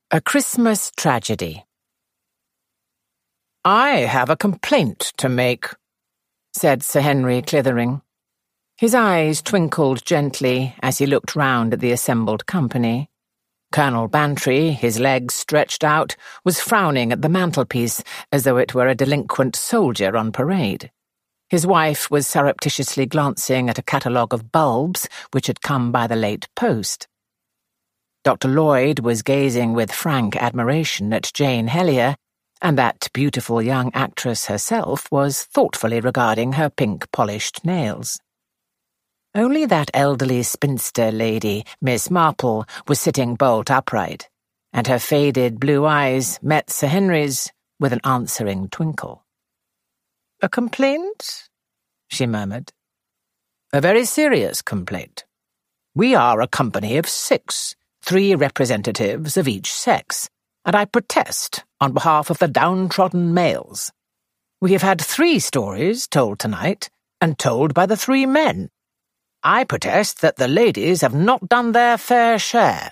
A Christmas Tragedy. "I have a complaint to make," said Sir Henry Clithering. His eyes twinkled gently as he looked round at the assembled company. Colonel Bantry, his legs stretched out, was frowning at the mantelpiece as though it were a delinquent soldier on parade. His wife was surreptitiously glancing at a catalogue of bulbs which had come by the late post. Dr. Lloyd was gazing with frank admiration at Jane Hellier, and that beautiful young actress herself was thoughtfully regarding her pink-polished nails. Only that elderly spinster lady, Miss Marple, was sitting bolt upright, and her faded blue eyes met Sir Henry's with an answering twinkle. "A complaint?" she murmured. "A very serious complaint. We are a company of 6, 3 representatives of each sex, and I protest on behalf of the downtrodden males. We have had 3 stories told tonight, and told by the 3 men. I protest that the ladies have not done their fair share."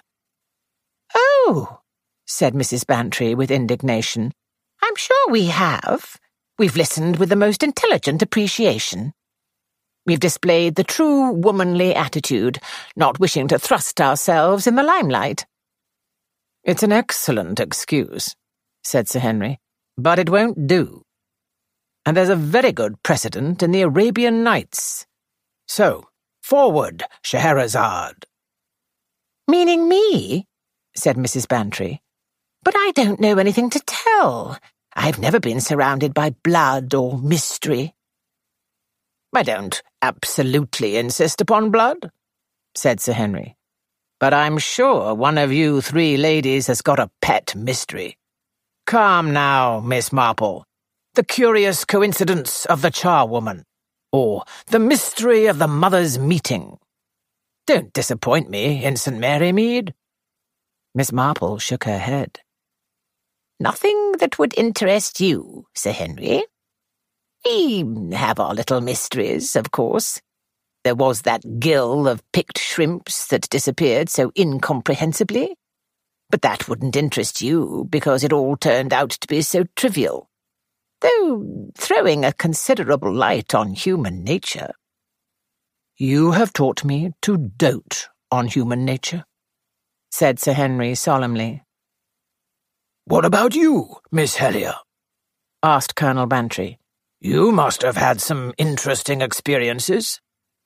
"Oh," said Mrs. Bantry with indignation, "I'm sure we have. We've listened with the most intelligent appreciation. We've displayed the true womanly attitude, not wishing to thrust ourselves in the limelight." "It's an excellent excuse," said Sir Henry, "but it won't do. And there's a very good precedent in the Arabian Nights. So, forward, Scheherazade." "Meaning me?" said Mrs. Bantry. "But I don't know anything to tell. I've never been surrounded by blood or mystery." "I don't absolutely insist upon blood," said Sir Henry, "but I'm sure one of you 3 ladies has got a pet mystery. Come now, Miss Marple. The curious coincidence of the charwoman, or the mystery of the mothers' meeting. Don't disappoint me in St. Mary Mead." Miss Marple shook her head. "Nothing that would interest you, Sir Henry. We have our little mysteries, of course. There was that gill of picked shrimps that disappeared so incomprehensibly. But that wouldn't interest you, because it all turned out to be so trivial, though throwing a considerable light on human nature." "You have taught me to dote on human nature," said Sir Henry solemnly. "What about you, Miss Hellier?" asked Colonel Bantry. "You must have had some interesting experiences."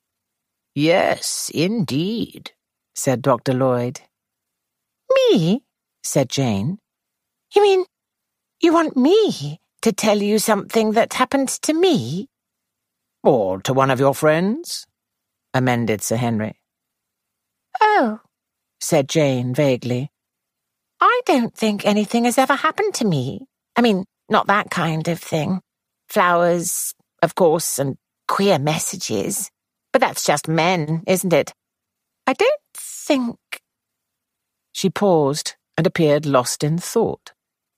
"Yes, indeed," said Dr. Lloyd. "Me?" said Jane. "You mean you want me to tell you something that happened to me?" "Or to one of your friends," amended Sir Henry. "Oh," said Jane vaguely. "I don't think anything has ever happened to me. I mean, not that kind of thing. Flowers, of course, and queer messages. But that's just men, isn't it? I don't think—" She paused and appeared lost in thought.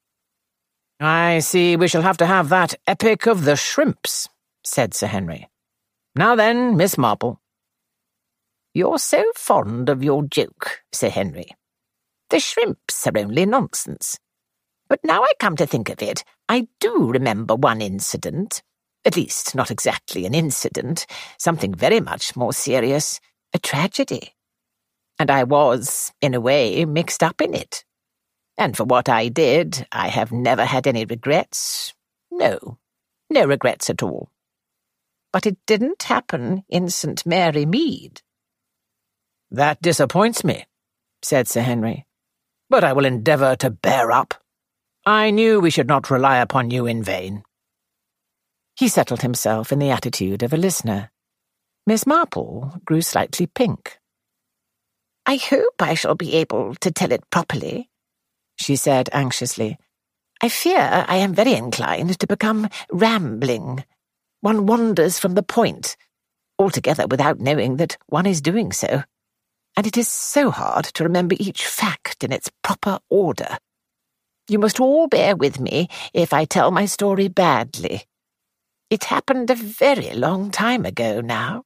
"I see we shall have to have that epic of the shrimps," said Sir Henry. "Now then, Miss Marple." "You're so fond of your joke, Sir Henry. The shrimps are only nonsense. But now I come to think of it, I do remember one incident. At least, not exactly an incident, something very much more serious, a tragedy. And I was, in a way, mixed up in it. And for what I did, I have never had any regrets. No regrets at all. But it didn't happen in St. Mary Mead." "That disappoints me," said Sir Henry. "But I will endeavour to bear up. I knew we should not rely upon you in vain." He settled himself in the attitude of a listener. Miss Marple grew slightly pink. "I hope I shall be able to tell it properly," she said anxiously. "I fear I am very inclined to become rambling. One wanders from the point, altogether without knowing that one is doing so. And it is so hard to remember each fact in its proper order. You must all bear with me if I tell my story badly. It happened a very long time ago now.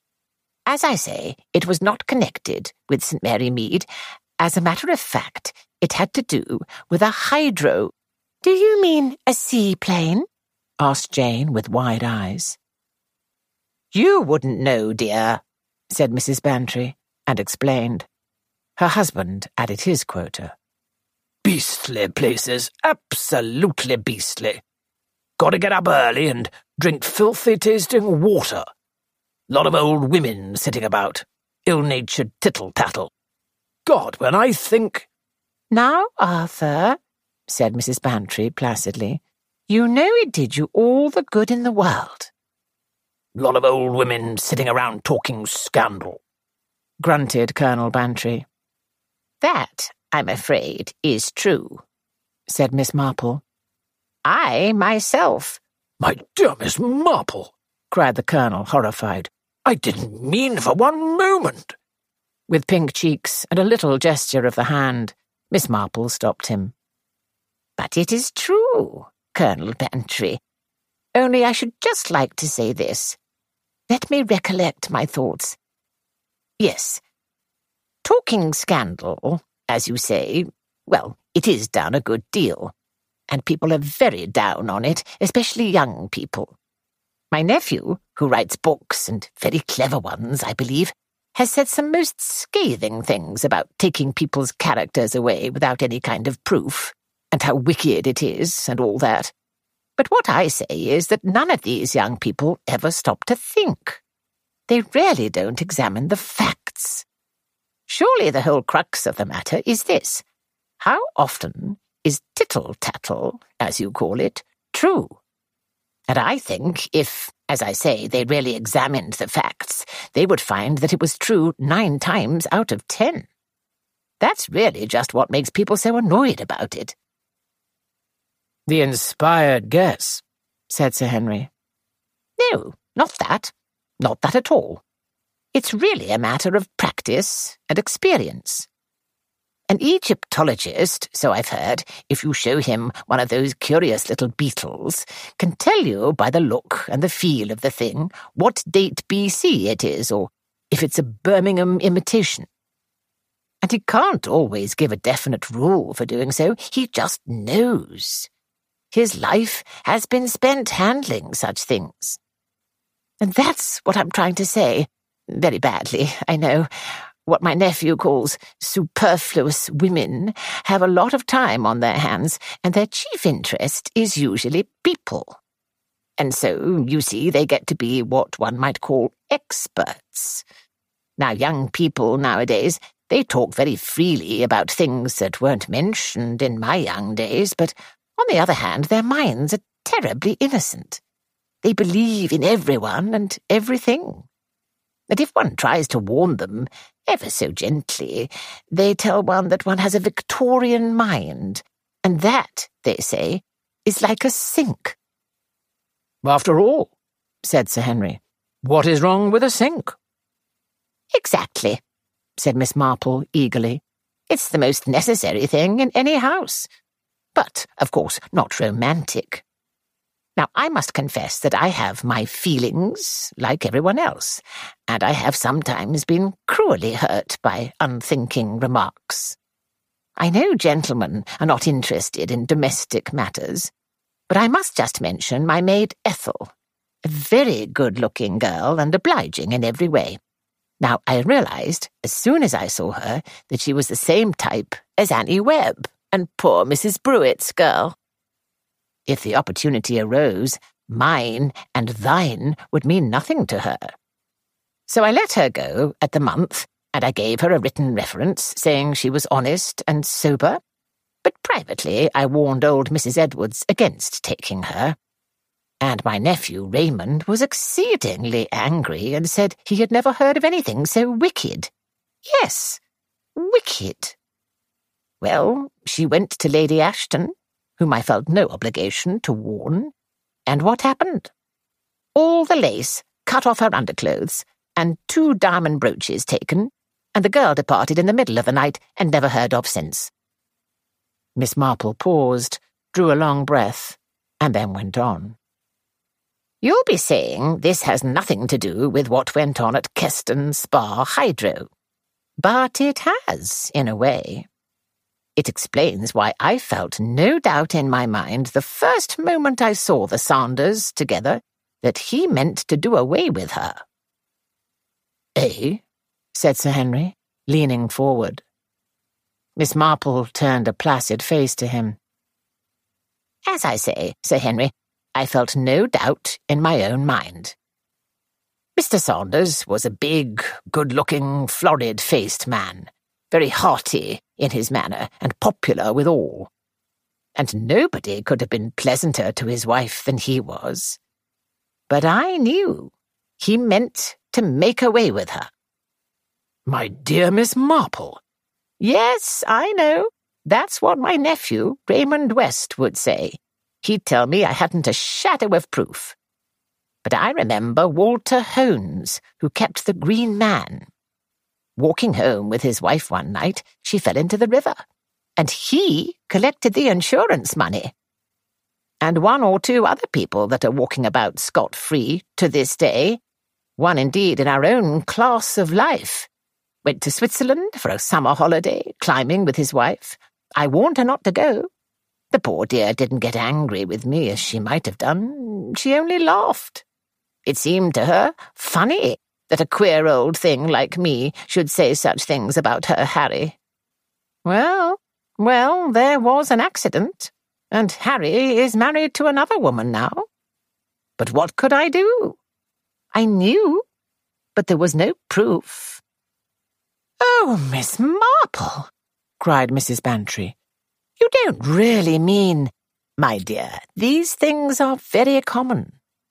As I say, it was not connected with St. Mary Mead. As a matter of fact, It had to do with a hydro—" "Do you mean a seaplane?" asked Jane with wide eyes. "You wouldn't know, dear," said Mrs. Bantry, and explained. Her husband added his quota. "Beastly places, absolutely beastly. Got to get up early and drink filthy-tasting water. Lot of old women sitting about, ill-natured tittle-tattle. God, when I think—" "Now, Arthur," said Mrs. Bantry placidly, "you know it did you all the good in the world." "Lot of old women sitting around talking scandal," grunted Colonel Bantry. "That, I'm afraid, is true," said Miss Marple. "I, myself—" "My dear Miss Marple," cried the Colonel, horrified, "I didn't mean for one moment." With pink cheeks and a little gesture of the hand, Miss Marple stopped him. "But it is true, Colonel Bantry. Only I should just like to say this. Let me recollect my thoughts. Yes. Talking scandal, as you say, well, it is done a good deal, and people are very down on it, especially young people. My nephew, who writes books, and very clever ones, I believe, has said some most scathing things about taking people's characters away without any kind of proof, and how wicked it is, and all that. But what I say is that none of these young people ever stop to think. They really don't examine the facts. Surely the whole crux of the matter is this. How often is tittle-tattle, as you call it, true? And I think if, as I say, they really examined the facts, they would find that it was true 9 times out of 10. That's really just what makes people so annoyed about it." "The inspired guess," said Sir Henry. "No, not that. Not that at all. It's really a matter of practice and experience. An Egyptologist, so I've heard, if you show him one of those curious little beetles, can tell you by the look and the feel of the thing what date BC it is, or if it's a Birmingham imitation. And he can't always give a definite rule for doing so. He just knows. His life has been spent handling such things. And that's what I'm trying to say. Very badly, I know. What my nephew calls superfluous women have a lot of time on their hands, and their chief interest is usually people. And so, you see, they get to be what one might call experts. Now, young people nowadays, they talk very freely about things that weren't mentioned in my young days, but on the other hand, their minds are terribly innocent. They believe in everyone and everything. And if one tries to warn them, ever so gently, they tell one that one has a Victorian mind, and that, they say, is like a sink. "After all," said Sir Henry, "what is wrong with a sink?" "Exactly," said Miss Marple eagerly. "It's the most necessary thing in any house. But, of course, not romantic. Now, I must confess that I have my feelings, like everyone else, and I have sometimes been cruelly hurt by unthinking remarks. I know gentlemen are not interested in domestic matters, but I must just mention my maid Ethel, a very good-looking girl and obliging in every way. Now, I realized, as soon as I saw her, that she was the same type as Annie Webb and poor Mrs. Brewitt's girl. If the opportunity arose, mine and thine would mean nothing to her. So I let her go at the month, and I gave her a written reference saying she was honest and sober, but privately I warned old Mrs. Edwards against taking her. And my nephew Raymond was exceedingly angry and said he had never heard of anything so wicked. Yes, wicked. Well, she went to Lady Ashton, whom I felt no obligation to warn, and what happened? All the lace cut off her underclothes, and 2 diamond brooches taken, and the girl departed in the middle of the night and never heard of since. Miss Marple paused, drew a long breath, and then went on. You'll be saying this has nothing to do with what went on at Keston Spa Hydro. But it has, in a way. It explains why I felt no doubt in my mind the first moment I saw the Saunders together that he meant to do away with her." "Eh?" said Sir Henry, leaning forward. Miss Marple turned a placid face to him. "As I say, Sir Henry, I felt no doubt in my own mind. Mr. Saunders was a big, good-looking, florid-faced man, very hearty in his manner and popular with all. And nobody could have been pleasanter to his wife than he was. But I knew he meant to make away with her." "My dear Miss Marple." "Yes, I know. That's what my nephew, Raymond West, would say. He'd tell me I hadn't a shadow of proof. But I remember Walter Hones, who kept the Green Man. Walking home with his wife one night, she fell into the river, and he collected the insurance money. And 1 or 2 other people that are walking about scot-free to this day, one indeed in our own class of life, went to Switzerland for a summer holiday, climbing with his wife. I warned her not to go. The poor dear didn't get angry with me as she might have done. She only laughed. It seemed to her funny that a queer old thing like me should say such things about her Harry. Well, there was an accident, and Harry is married to another woman now. But what could I do? I knew, but there was no proof." "Oh, Miss Marple!" cried Mrs. Bantry. "You don't really mean—" "My dear, these things are very common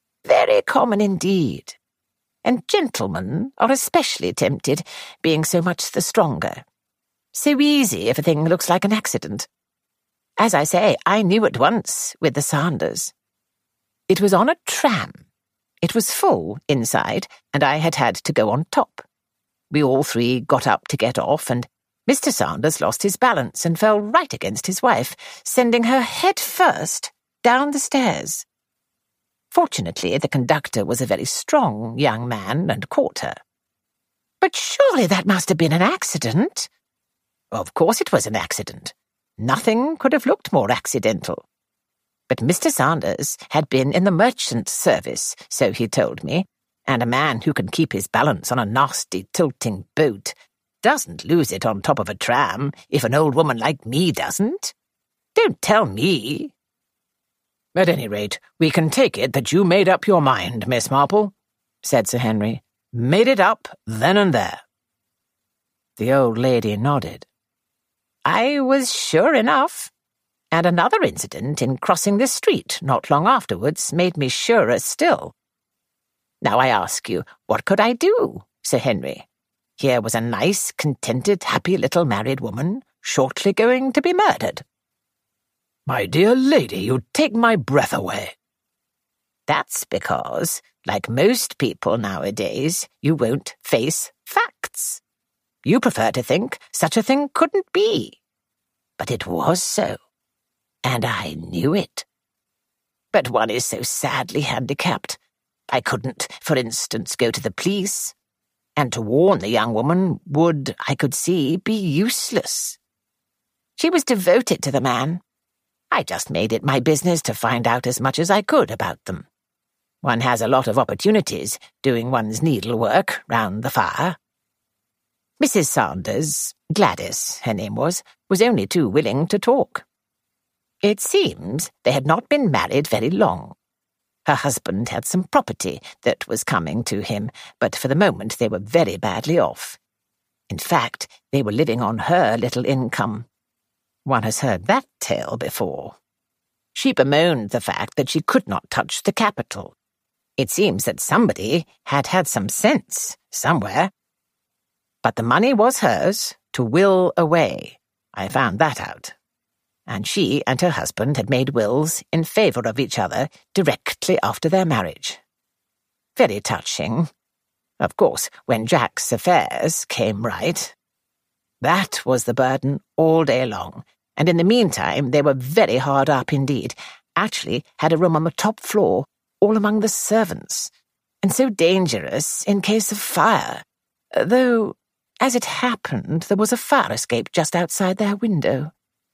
indeed. And gentlemen are especially tempted, being so much the stronger. So easy if a thing looks like an accident. As I say, I knew at once with the Saunders. It was on a tram. It was full inside, and I had had to go on top. We all 3 got up to get off, and Mr. Saunders lost his balance and fell right against his wife, sending her head first down the stairs. Fortunately, the conductor was a very strong young man and caught her." "But surely that must have been an accident?" "Of course it was an accident. Nothing could have looked more accidental. But Mr. Saunders had been in the merchant service, so he told me, and a man who can keep his balance on a nasty tilting boat doesn't lose it on top of a tram if an old woman like me doesn't. Don't tell me." "At any rate, we can take it that you made up your mind, Miss Marple," said Sir Henry. "Made it up then and there." The old lady nodded. "I was sure enough. And another incident in crossing the street not long afterwards made me surer still. Now I ask you, what could I do, Sir Henry? Here was a nice, contented, happy little married woman shortly going to be murdered." "My dear lady, you take my breath away." "That's because, like most people nowadays, you won't face facts. You prefer to think such a thing couldn't be. But it was so, and I knew it. But one is so sadly handicapped. I couldn't, for instance, go to the police, and to warn the young woman would, I could see, be useless. She was devoted to the man. I just made it my business to find out as much as I could about them. One has a lot of opportunities doing one's needlework round the fire. Mrs. Saunders, Gladys, her name was only too willing to talk. It seems they had not been married very long. Her husband had some property that was coming to him, but for the moment they were very badly off. In fact, they were living on her little income. One has heard that tale before. She bemoaned the fact that she could not touch the capital. It seems that somebody had had some sense somewhere. But the money was hers to will away. I found that out. And she and her husband had made wills in favour of each other directly after their marriage. Very touching. Of course, when Jack's affairs came right, that was the burden all day long, and in the meantime they were very hard up indeed, actually had a room on the top floor, all among the servants, and so dangerous in case of fire, though, as it happened, there was a fire escape just outside their window.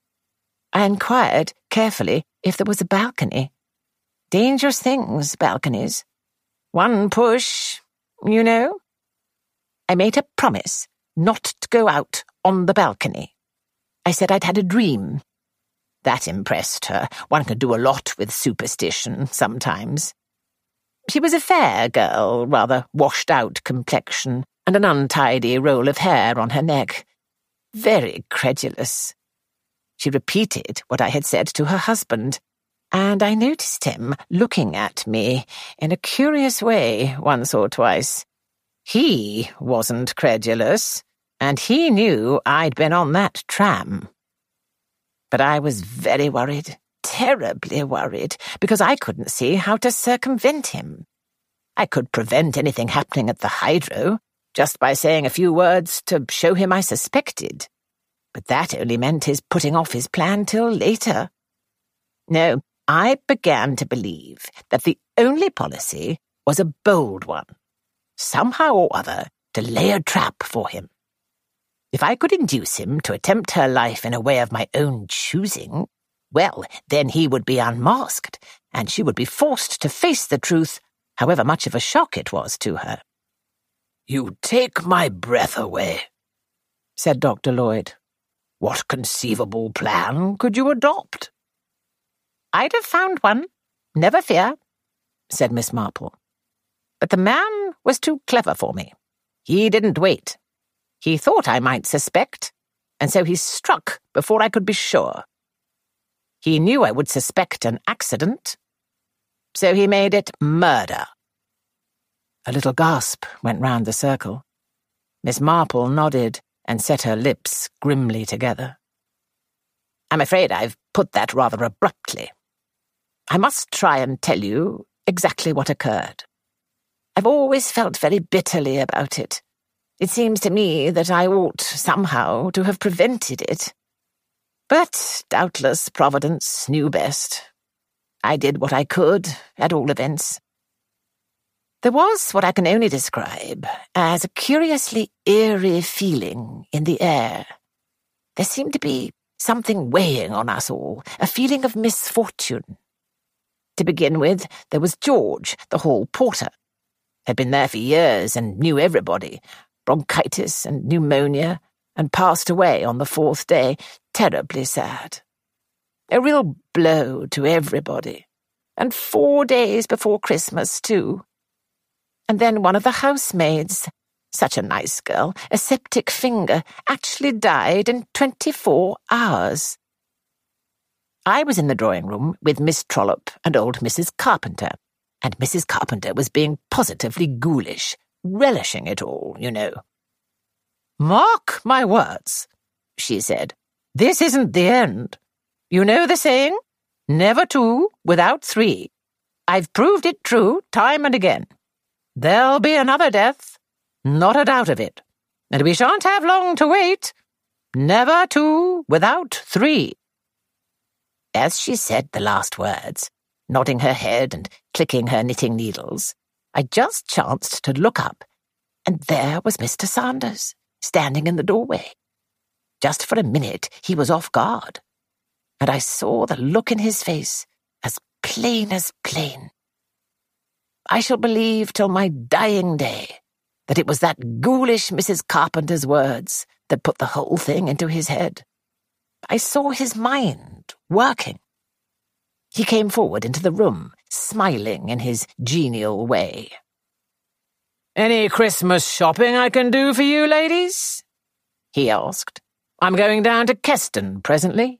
I inquired carefully if there was a balcony. Dangerous things, balconies. One push, you know. I made her promise not to go out on the balcony. I said I'd had a dream. That impressed her. One can do a lot with superstition sometimes. She was a fair girl, rather washed-out complexion, and an untidy roll of hair on her neck. Very credulous. She repeated what I had said to her husband, and I noticed him looking at me in a curious way once or twice. He wasn't credulous, and he knew I'd been on that tram. But I was very worried, terribly worried, because I couldn't see how to circumvent him. I could prevent anything happening at the hydro, just by saying a few words to show him I suspected. But that only meant his putting off his plan till later. No, I began to believe that the only policy was a bold one, somehow or other to lay a trap for him. If I could induce him to attempt her life in a way of my own choosing, well, then he would be unmasked, and she would be forced to face the truth, however much of a shock it was to her. "You take my breath away," said Dr. Lloyd. "What conceivable plan could you adopt?" "I'd have found one, never fear," said Miss Marple. "But the man was too clever for me. He didn't wait. He thought I might suspect, and so he struck before I could be sure. He knew I would suspect an accident, so he made it murder." A little gasp went round the circle. Miss Marple nodded and set her lips grimly together. "I'm afraid I've put that rather abruptly. I must try and tell you exactly what occurred. I've always felt very bitterly about it. It seems to me that I ought somehow to have prevented it. But doubtless Providence knew best. I did what I could, at all events. There was what I can only describe as a curiously eerie feeling in the air. There seemed to be something weighing on us all, a feeling of misfortune. To begin with, there was George, the hall porter. Had been there for years and knew everybody, bronchitis and pneumonia, and passed away on the 4th day, terribly sad. A real blow to everybody, and 4 days before Christmas, too. And then one of the housemaids, such a nice girl, a septic finger, actually died in 24 hours. I was in the drawing-room with Miss Trollope and old Mrs. Carpenter, and Mrs. Carpenter was being positively ghoulish, relishing it all, you know. "Mark my words," she said, "this isn't the end. You know the saying, 'Never two without three.' I've proved it true time and again. There'll be another death, not a doubt of it, and we shan't have long to wait. Never two without three." As she said the last words, nodding her head and clicking her knitting needles, I just chanced to look up, and there was Mr. Sanders, standing in the doorway. Just for a minute he was off guard, and I saw the look in his face as plain as plain. I shall believe till my dying day that it was that ghoulish Mrs. Carpenter's words that put the whole thing into his head. I saw his mind working. He came forward into the room, smiling in his genial way. "Any Christmas shopping I can do for you, ladies?" he asked. "I'm going down to Keston presently."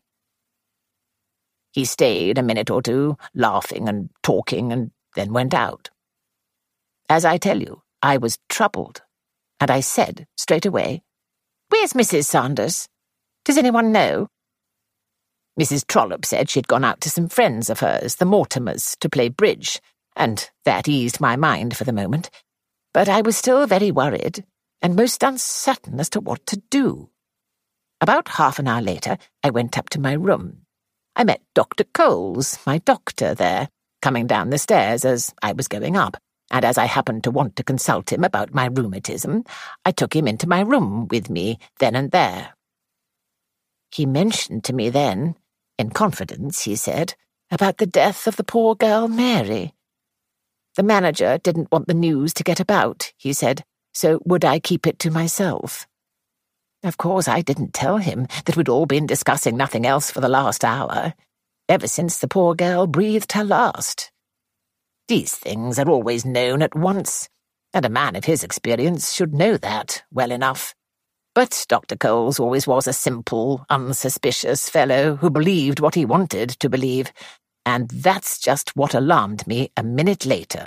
He stayed a minute or two, laughing and talking, and then went out. As I tell you, I was troubled, and I said straight away, "Where's Mrs. Sanders? Does anyone know?" Mrs. Trollope said she'd gone out to some friends of hers, the Mortimers, to play bridge, and that eased my mind for the moment. But I was still very worried, and most uncertain as to what to do. About half an hour later, I went up to my room. I met Dr. Coles, my doctor, there, coming down the stairs as I was going up, and as I happened to want to consult him about my rheumatism, I took him into my room with me then and there. He mentioned to me then in confidence, he said, about the death of the poor girl Mary. The manager didn't want the news to get about, he said, so would I keep it to myself? Of course, I didn't tell him that we'd all been discussing nothing else for the last hour, ever since the poor girl breathed her last. These things are always known at once, and a man of his experience should know that well enough. But Dr. Coles always was a simple, unsuspicious fellow who believed what he wanted to believe, and that's just what alarmed me a minute later.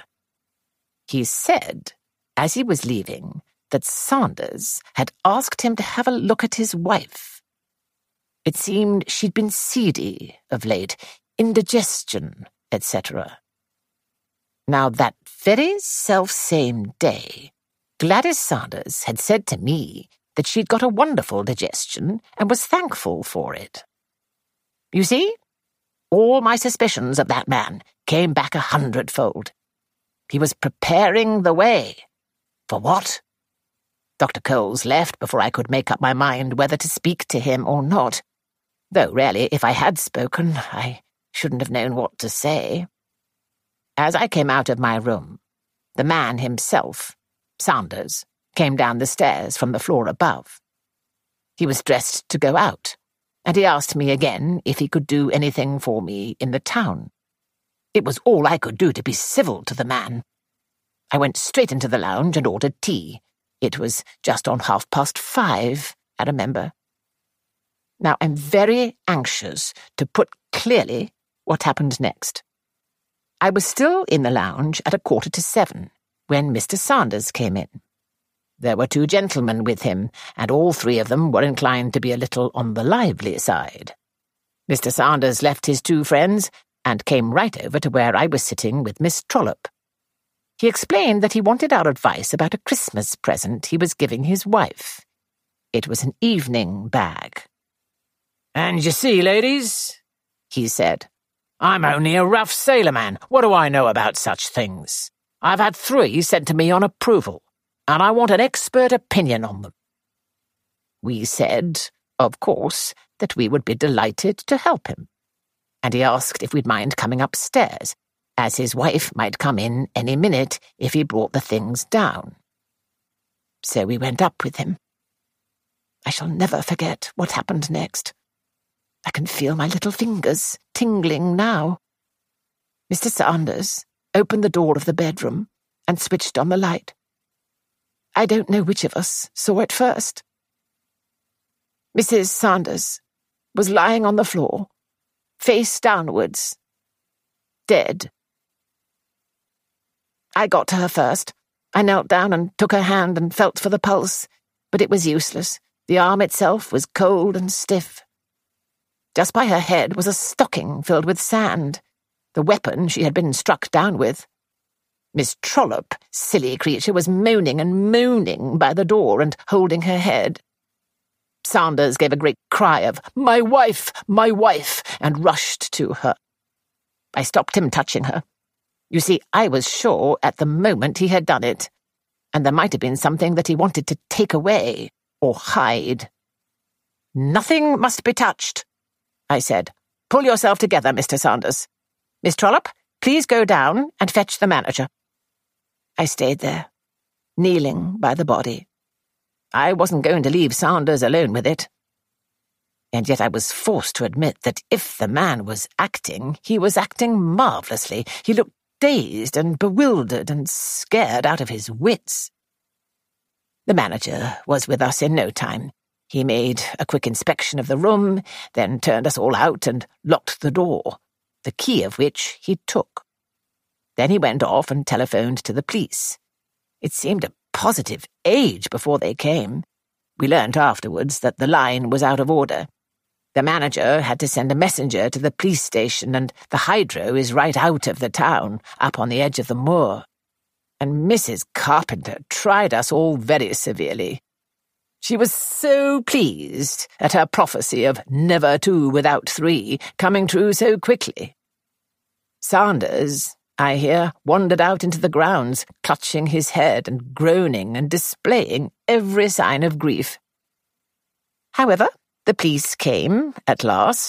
He said, as he was leaving, that Sanders had asked him to have a look at his wife. It seemed she'd been seedy of late, indigestion, etc. Now, that very self-same day, Gladys Sanders had said to me that she'd got a wonderful digestion and was thankful for it. You see, all my suspicions of that man came back 100-fold. He was preparing the way. For what? Dr. Coles left before I could make up my mind whether to speak to him or not, though really, if I had spoken, I shouldn't have known what to say. As I came out of my room, the man himself, Sanders, came down the stairs from the floor above. He was dressed to go out, and he asked me again if he could do anything for me in the town. It was all I could do to be civil to the man. I went straight into the lounge and ordered tea. It was just on 5:30, I remember. Now, I'm very anxious to put clearly what happened next. I was still in the lounge at 6:45 when Mr. Sanders came in. There were 2 gentlemen with him, and all 3 of them were inclined to be a little on the lively side. Mr. Sanders left his 2 friends and came right over to where I was sitting with Miss Trollope. He explained that he wanted our advice about a Christmas present he was giving his wife. It was an evening bag. "And you see, ladies," he said, "I'm only a rough sailorman. What do I know about such things? I've had 3 sent to me on approval, and I want an expert opinion on them." We said, of course, that we would be delighted to help him, and he asked if we'd mind coming upstairs, as his wife might come in any minute if he brought the things down. So we went up with him. I shall never forget what happened next. I can feel my little fingers tingling now. Mr. Sanders opened the door of the bedroom and switched on the light. I don't know which of us saw it first. Mrs. Sanders was lying on the floor, face downwards, dead. I got to her first. I knelt down and took her hand and felt for the pulse, but it was useless. The arm itself was cold and stiff. Just by her head was a stocking filled with sand, the weapon she had been struck down with. Miss Trollope, silly creature, was moaning and moaning by the door and holding her head. Sanders gave a great cry of, "My wife! My wife!" and rushed to her. I stopped him touching her. You see, I was sure at the moment he had done it, and there might have been something that he wanted to take away or hide. "Nothing must be touched," I said. "Pull yourself together, Mr. Sanders. Miss Trollope, please go down and fetch the manager." I stayed there, kneeling by the body. I wasn't going to leave Sanders alone with it. And yet I was forced to admit that if the man was acting, he was acting marvellously. He looked dazed and bewildered and scared out of his wits. The manager was with us in no time. He made a quick inspection of the room, then turned us all out and locked the door, the key of which he took. Then he went off and telephoned to the police. It seemed a positive age before they came. We learnt afterwards that the line was out of order. The manager had to send a messenger to the police station, and the hydro is right out of the town, up on the edge of the moor. And Mrs. Carpenter tried us all very severely. She was so pleased at her prophecy of never 2 without 3 coming true so quickly. Sanders, I hear, wandered out into the grounds, clutching his head and groaning and displaying every sign of grief. However, the police came, at last,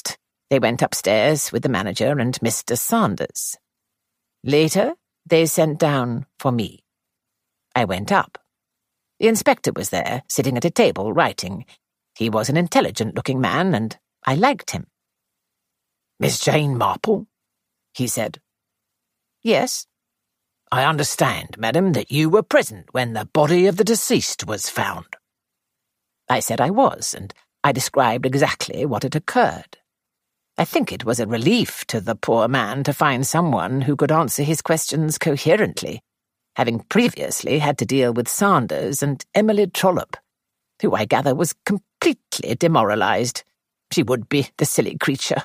They went upstairs with the manager and Mr. Sanders. Later, they sent down for me. I went up. The inspector was there, sitting at a table, writing. He was an intelligent-looking man, and I liked him. "Miss Jane Marple?" he said. "Yes." "I understand, madam, that you were present when the body of the deceased was found." I said I was, and I described exactly what had occurred. I think it was a relief to the poor man to find someone who could answer his questions coherently, having previously had to deal with Sanders and Emily Trollope, who I gather was completely demoralized. She would be, the silly creature.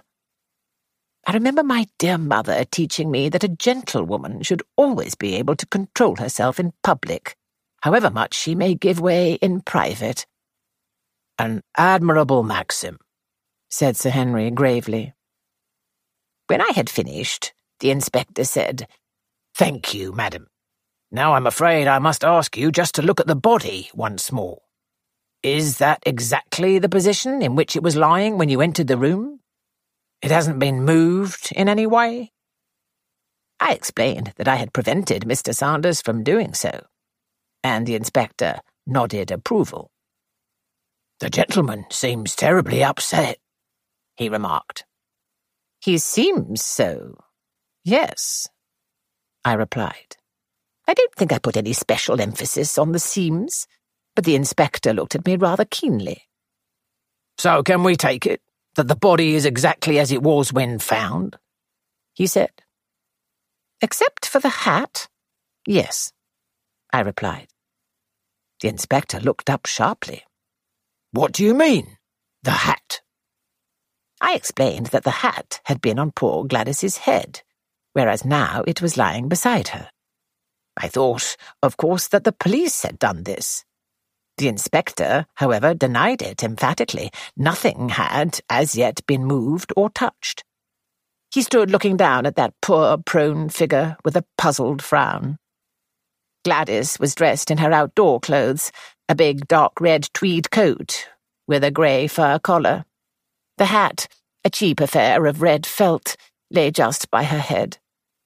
I remember my dear mother teaching me that a gentlewoman should always be able to control herself in public, however much she may give way in private. "An admirable maxim," said Sir Henry gravely. When I had finished, the inspector said, "Thank you, madam. Now I'm afraid I must ask you just to look at the body once more. Is that exactly the position in which it was lying when you entered the room? It hasn't been moved in any way?" I explained that I had prevented Mr. Sanders from doing so, and the inspector nodded approval. "The gentleman seems terribly upset," he remarked. "He seems so, yes," I replied. I don't think I put any special emphasis on the seams, but the inspector looked at me rather keenly. "So can we take it that the body is exactly as it was when found?" he said. "Except for the hat, yes," I replied. The inspector looked up sharply. "What do you mean, the hat?" I explained that the hat had been on poor Gladys's head, whereas now it was lying beside her. I thought, of course, that the police had done this. The inspector, however, denied it emphatically. Nothing had, as yet, been moved or touched. He stood looking down at that poor, prone figure with a puzzled frown. Gladys was dressed in her outdoor clothes, a big dark red tweed coat with a grey fur collar. The hat, a cheap affair of red felt, lay just by her head.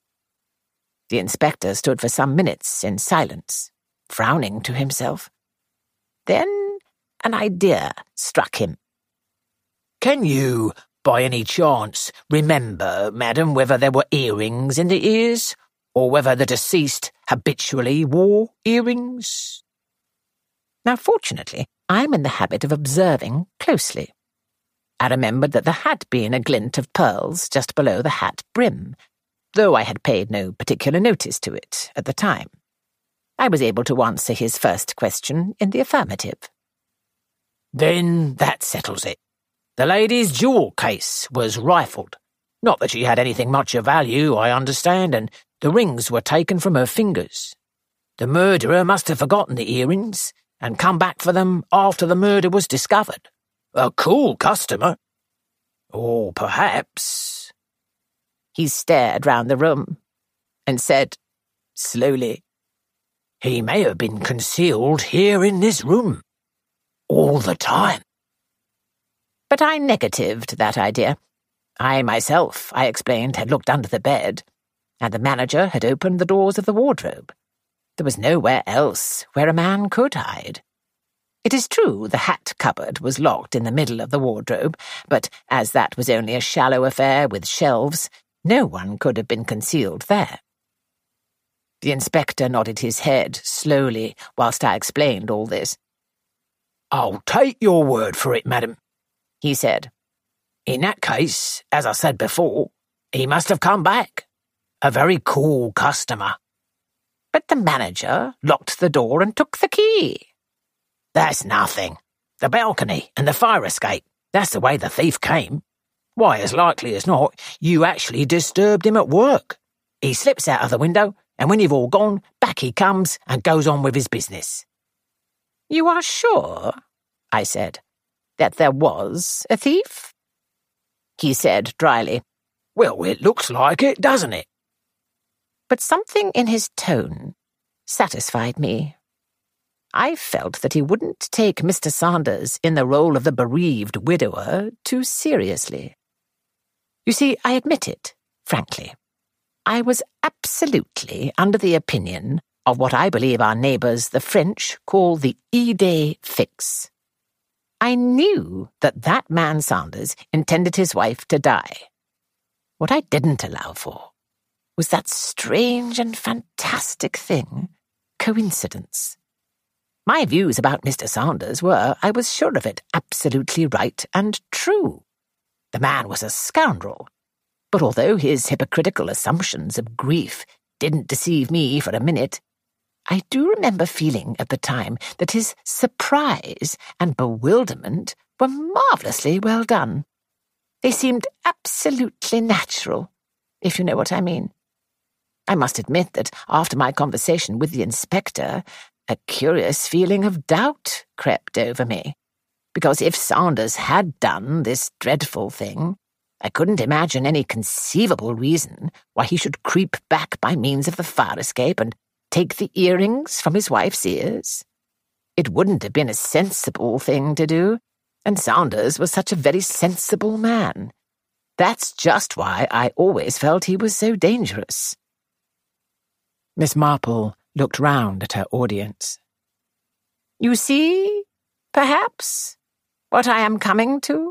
The inspector stood for some minutes in silence, frowning to himself. Then an idea struck him. "Can you, by any chance, remember, madam, whether there were earrings in the ears, or whether the deceased habitually wore earrings?" Now, fortunately, I'm in the habit of observing closely. I remembered that there had been a glint of pearls just below the hat brim, though I had paid no particular notice to it at the time. I was able to answer his first question in the affirmative. "Then that settles it. The lady's jewel case was rifled. Not that she had anything much of value, I understand, and the rings were taken from her fingers. The murderer must have forgotten the earrings and come back for them after the murder was discovered. A cool customer. Or perhaps—" He stared round the room and said, slowly, "He may have been concealed here in this room, all the time." But I negatived that idea. I myself, I explained, had looked under the bed, and the manager had opened the doors of the wardrobe. There was nowhere else where a man could hide. It is true the hat cupboard was locked in the middle of the wardrobe, but as that was only a shallow affair with shelves, no one could have been concealed there. The inspector nodded his head slowly whilst I explained all this. "I'll take your word for it, madam," he said. "In that case, as I said before, he must have come back. A very cool customer." "But the manager locked the door and took the key." "That's nothing. The balcony and the fire escape. That's the way the thief came. Why, as likely as not, you actually disturbed him at work. He slips out of the window, and when you've all gone, back he comes and goes on with his business." "You are sure," I said, "that there was a thief?" He said dryly, "Well, it looks like it, doesn't it?" But something in his tone satisfied me. I felt that he wouldn't take Mr. Sanders in the role of the bereaved widower too seriously. You see, I admit it, frankly. I was absolutely under the opinion of what I believe our neighbours, the French, call the idée fixe. I knew that man Sanders intended his wife to die. What I didn't allow for was that strange and fantastic thing, coincidence. My views about Mr. Sanders were, I was sure of it, absolutely right and true. The man was a scoundrel, but although his hypocritical assumptions of grief didn't deceive me for a minute, I do remember feeling at the time that his surprise and bewilderment were marvellously well done. They seemed absolutely natural, if you know what I mean. I must admit that after my conversation with the inspector, a curious feeling of doubt crept over me, because if Sanders had done this dreadful thing, I couldn't imagine any conceivable reason why he should creep back by means of the fire escape and take the earrings from his wife's ears. It wouldn't have been a sensible thing to do, and Sanders was such a very sensible man. That's just why I always felt he was so dangerous. Miss Marple looked round at her audience. You see, perhaps, what I am coming to?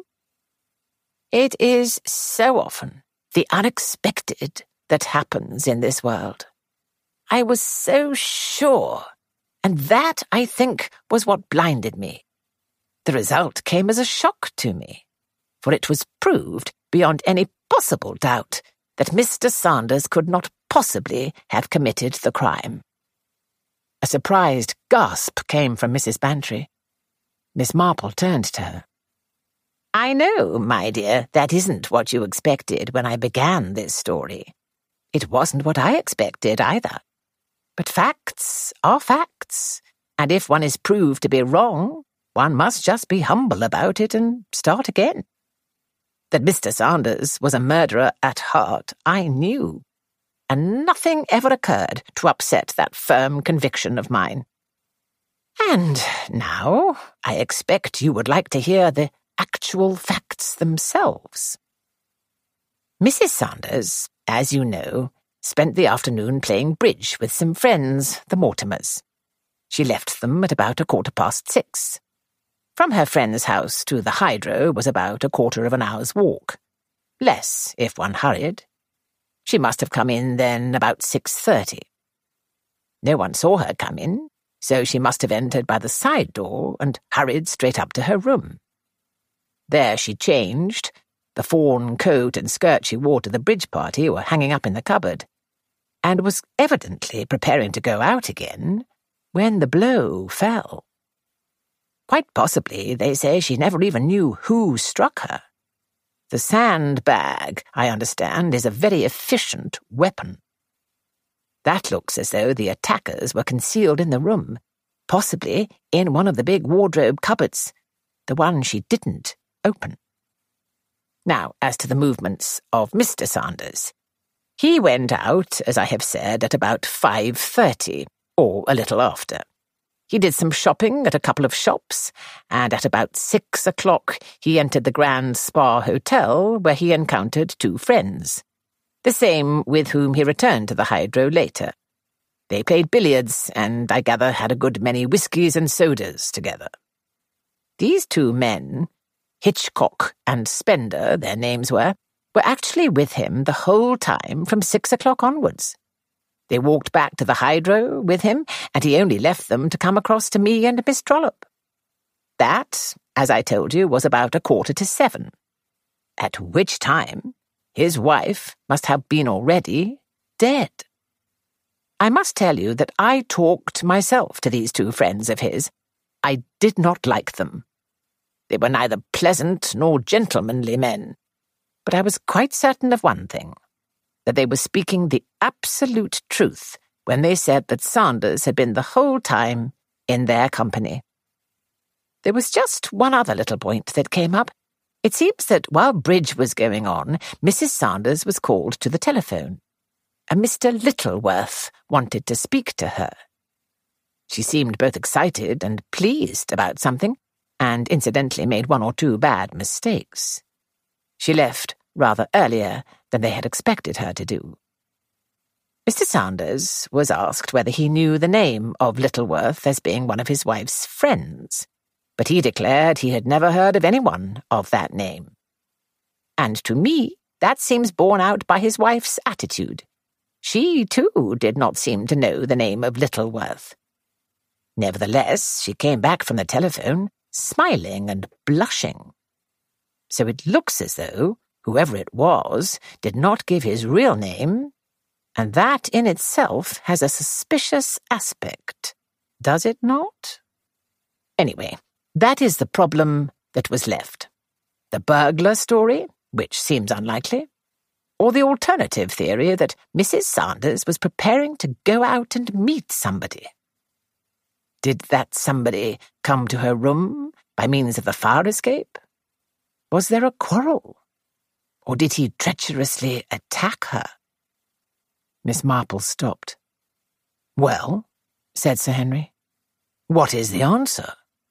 It is so often the unexpected that happens in this world. I was so sure, and that, I think, was what blinded me. The result came as a shock to me, for it was proved beyond any possible doubt that Mr. Sanders could not possibly have committed the crime. A surprised gasp came from Mrs. Bantry. Miss Marple turned to her. I know, my dear, that isn't what you expected when I began this story. It wasn't what I expected either. But facts are facts, and if one is proved to be wrong, one must just be humble about it and start again. That Mr. Sanders was a murderer at heart, I knew, and nothing ever occurred to upset that firm conviction of mine. And now I expect you would like to hear the actual facts themselves. Mrs. Sanders, as you know, spent the afternoon playing bridge with some friends, the Mortimers. She left them at about 6:15. From her friend's house to the Hydro was about 1/4 of an hour's walk. Less, if one hurried. She must have come in then about 6:30. No one saw her come in, so she must have entered by the side door and hurried straight up to her room. There she changed. The fawn coat and skirt she wore to the bridge party were hanging up in the cupboard, and was evidently preparing to go out again when the blow fell. Quite possibly, they say, she never even knew who struck her. The sandbag, I understand, is a very efficient weapon. That looks as though the attackers were concealed in the room, possibly in one of the big wardrobe cupboards, the one she didn't open. Now, as to the movements of Mr. Sanders. He went out, as I have said, at about 5:30, or a little after. He did some shopping at a couple of shops, and at about 6 o'clock he entered the Grand Spa Hotel, where he encountered 2 friends, the same with whom he returned to the Hydro later. They played billiards, and I gather had a good many whiskies and sodas together. These 2 men, Hitchcock and Spender, their names were actually with him the whole time from 6 o'clock onwards. They walked back to the Hydro with him, and he only left them to come across to me and Miss Trollope. That, as I told you, was about 7:15, at which time his wife must have been already dead. I must tell you that I talked myself to these 2 friends of his. I did not like them. They were neither pleasant nor gentlemanly men, but I was quite certain of one thing, that they were speaking the absolute truth when they said that Sanders had been the whole time in their company. There was just one other little point that came up. It seems that while bridge was going on, Mrs. Sanders was called to the telephone. A Mr. Littleworth wanted to speak to her. She seemed both excited and pleased about something, and incidentally made 1 or 2 bad mistakes. She left rather earlier than they had expected her to do. Mr. Sanders was asked whether he knew the name of Littleworth as being one of his wife's friends, but he declared he had never heard of anyone of that name. And to me, that seems borne out by his wife's attitude. She, too, did not seem to know the name of Littleworth. Nevertheless, she came back from the telephone, smiling and blushing. So it looks as though whoever it was did not give his real name, and that in itself has a suspicious aspect, does it not? Anyway, that is the problem that was left. The burglar story, which seems unlikely, or the alternative theory that Mrs. Sanders was preparing to go out and meet somebody. Did that somebody come to her room by means of the fire escape? Was there a quarrel? Or did he treacherously attack her? Miss Marple stopped. "Well," said Sir Henry, "what is the answer?"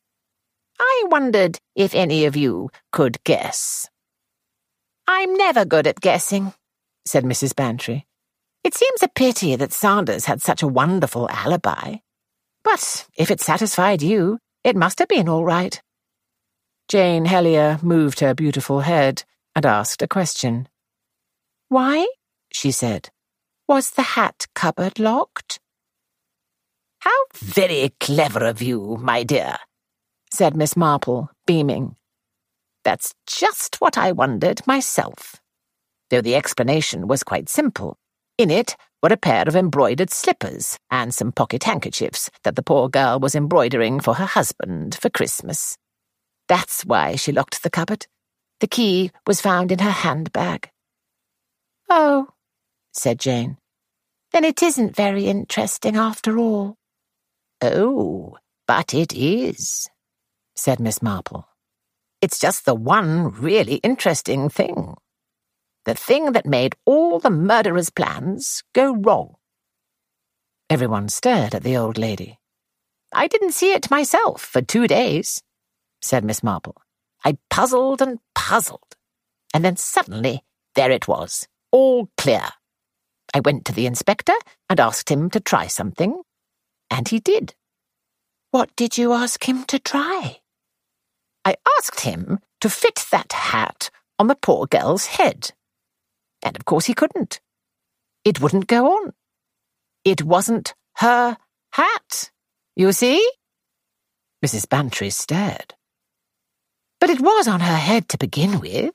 "I wondered if any of you could guess." "I'm never good at guessing," said Mrs. Bantry. "It seems a pity that Sanders had such a wonderful alibi. But if it satisfied you, it must have been all right." Jane Hellier moved her beautiful head and asked a question. "Why," she said, "was the hat cupboard locked?" "How very clever of you, my dear," said Miss Marple, beaming. "That's just what I wondered myself, though the explanation was quite simple. In it were a pair of embroidered slippers and some pocket handkerchiefs that the poor girl was embroidering for her husband for Christmas. That's why she locked the cupboard. The key was found in her handbag." "Oh," said Jane. "then it isn't very interesting after all." "Oh, but it is," said Miss Marple. "It's just the one really interesting thing. The thing that made all the murderer's plans go wrong." Everyone stared at the old lady. "I didn't see it myself for 2 days," said Miss Marple. "I puzzled and puzzled, and then suddenly there it was, all clear. I went to the inspector and asked him to try something, and he did." "What did you ask him to try?" "I asked him to fit that hat on the poor girl's head. And of course he couldn't. It wouldn't go on. It wasn't her hat, you see?" Mrs. Bantry stared. "But it was on her head to begin with."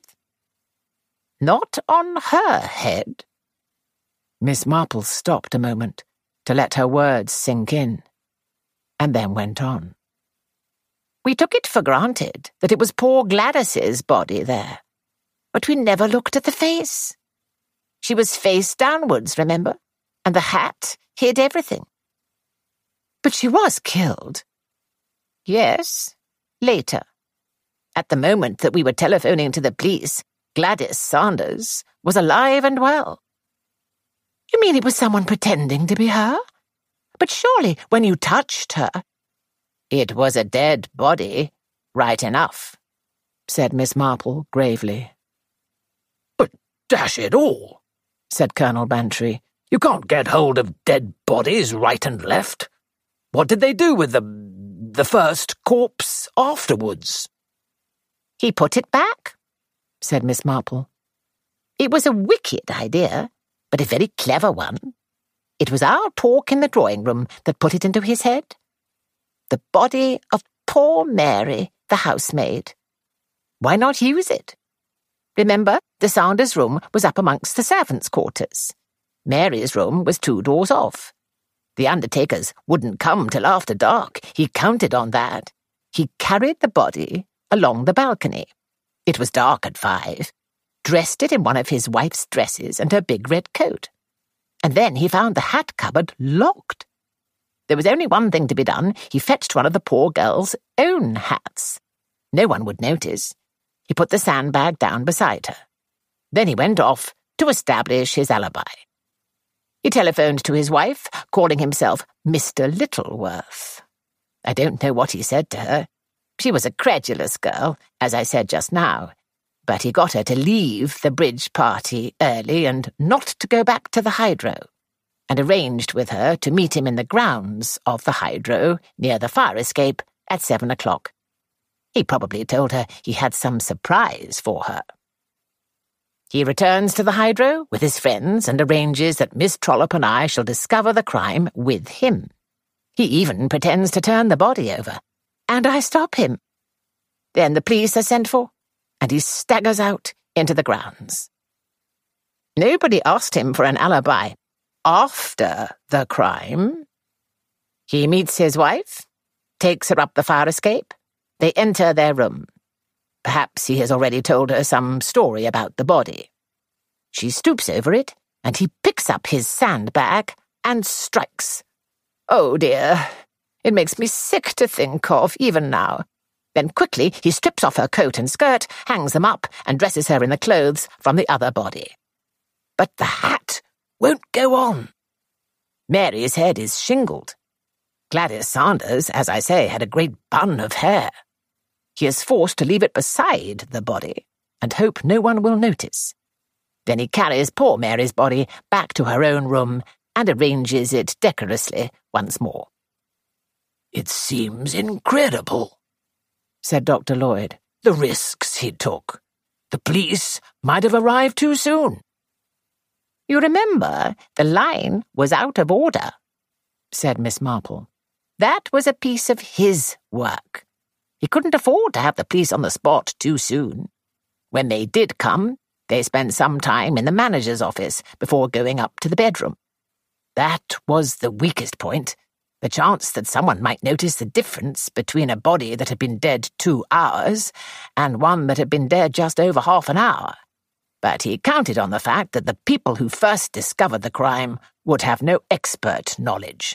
"Not on her head." Miss Marple stopped a moment to let her words sink in, and then went on. "We took it for granted that it was poor Gladys's body there, but we never looked at the face. She was face downwards, remember, and the hat hid everything." "But she was killed." "Yes, later. At the moment that we were telephoning to the police, Gladys Sanders was alive and well." "You mean it was someone pretending to be her? But surely when you touched her—" "It was a dead body, right enough," said Miss Marple gravely. "But dash it all," said Colonel Bantry, "you can't get hold of dead bodies right and left. What did they do with the first corpse afterwards?" "He put it back," said Miss Marple. "It was a wicked idea, but a very clever one. It was our talk in the drawing-room that put it into his head. The body of poor Mary, the housemaid. Why not use it? Remember, the Sanders room was up amongst the servants' quarters. Mary's room was 2 doors off. The undertakers wouldn't come till after dark. He counted on that. He carried the body along the balcony. It was dark at 5. Dressed it in one of his wife's dresses and her big red coat. And then he found the hat cupboard locked. There was only one thing to be done. He fetched one of the poor girl's own hats. No one would notice. He put the sandbag down beside her. Then he went off to establish his alibi. He telephoned to his wife, calling himself Mr. Littleworth. I don't know what he said to her. She was a credulous girl, as I said just now. but he got her to leave the bridge party early and not to go back to the Hydro, and arranged with her to meet him in the grounds of the Hydro near the fire escape at 7 o'clock. He probably told her he had some surprise for her. He returns to the Hydro with his friends and arranges that Miss Trollope and I shall discover the crime with him. He even pretends to turn the body over, and I stop him. Then the police are sent for, and he staggers out into the grounds. Nobody asked him for an alibi after the crime. He meets his wife, takes her up the fire escape. They enter their room. Perhaps he has already told her some story about the body. She stoops over it, and he picks up his sandbag and strikes. Oh dear, it makes me sick to think of, even now. Then quickly he strips off her coat and skirt, hangs them up, and dresses her in the clothes from the other body. But the hat won't go on. Mary's head is shingled. Gladys Sanders, as I say, had a great bun of hair. He is forced to leave it beside the body and hope no one will notice. Then he carries poor Mary's body back to her own room and arranges it decorously once more. "It seems incredible," said Dr. Lloyd. "The risks he took. The police might have arrived too soon." "You remember, the line was out of order," said Miss Marple. "That was a piece of his work. He couldn't afford to have the police on the spot too soon. When they did come, they spent some time in the manager's office before going up to the bedroom. That was the weakest point, the chance that someone might notice the difference between a body that had been dead 2 hours and one that had been dead just over half an hour. But he counted on the fact that the people who first discovered the crime would have no expert knowledge."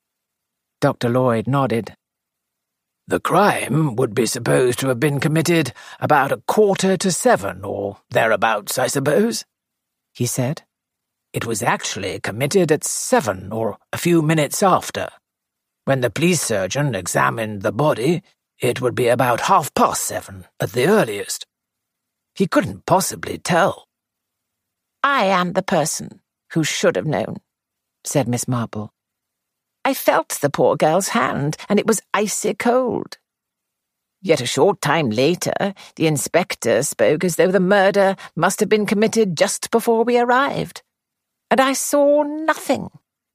Dr. Lloyd nodded. "The crime would be supposed to have been committed about 6:45 or thereabouts, I suppose," he said. "It was actually committed at 7 or a few minutes after. When the police surgeon examined the body, it would be about 7:30 at the earliest. He couldn't possibly tell." "I am the person who should have known," said Miss Marple. "I felt the poor girl's hand, and it was icy cold. Yet a short time later, the inspector spoke as though the murder must have been committed just before we arrived, and I saw nothing."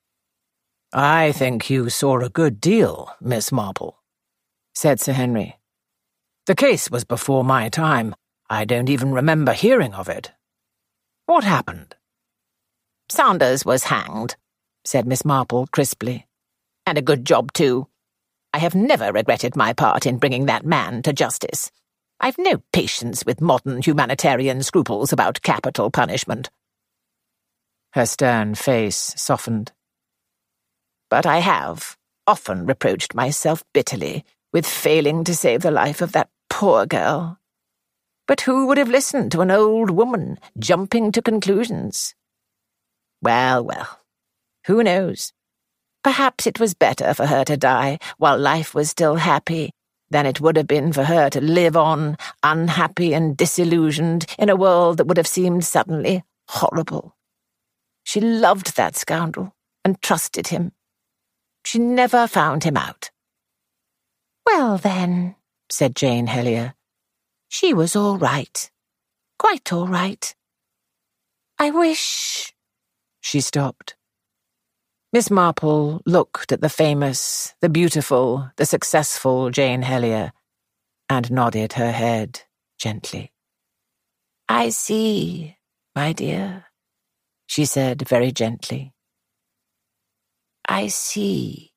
"I think you saw a good deal, Miss Marple," said Sir Henry. "The case was before my time. I don't even remember hearing of it. What happened?" "Sanders was hanged," said Miss Marple crisply. "And a good job, too. I have never regretted my part in bringing that man to justice. I've no patience with modern humanitarian scruples about capital punishment." Her stern face softened. "But I have often reproached myself bitterly with failing to save the life of that poor girl. But who would have listened to an old woman jumping to conclusions? Well, who knows? Perhaps it was better for her to die while life was still happy than it would have been for her to live on, unhappy and disillusioned, in a world that would have seemed suddenly horrible. She loved that scoundrel and trusted him. She never found him out." "Well, then," said Jane Hellyer, "she was all right. Quite all right. I wish—" She stopped. Miss Marple looked at the famous, the beautiful, the successful Jane Hellyer, and nodded her head gently. "I see, my dear," she said very gently. "I see."